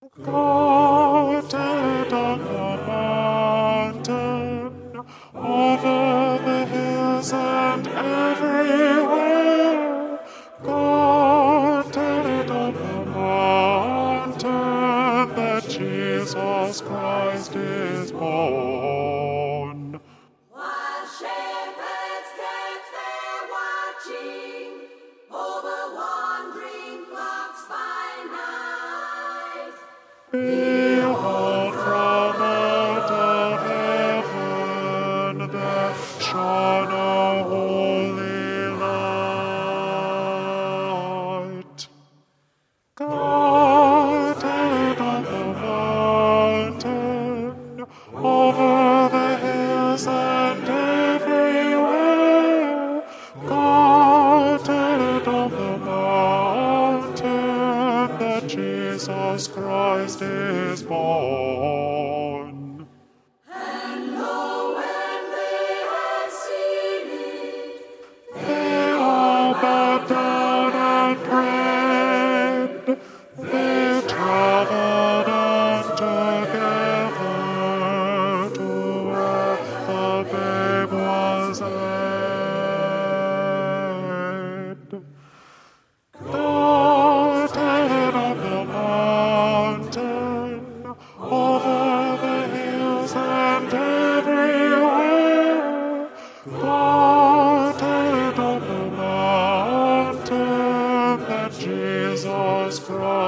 Guarded on the mountain, over the hills and everywhere. Guarded on the mountain, that Jesus Christ is born. While shepherds kept their watching over wandering flocks by night, behold, from out of heaven there shone a holy light. Guarded on the mountain, over the hills and everywhere. Guarded on the mountain, that Jesus Christ is born. and lo, when they had seen it, They all bowed down and prayed. They traveled on together to where the babe was laid. Guarded on the mountain, over the hills and everywhere. Guarded on the mountain, that Jesus Christ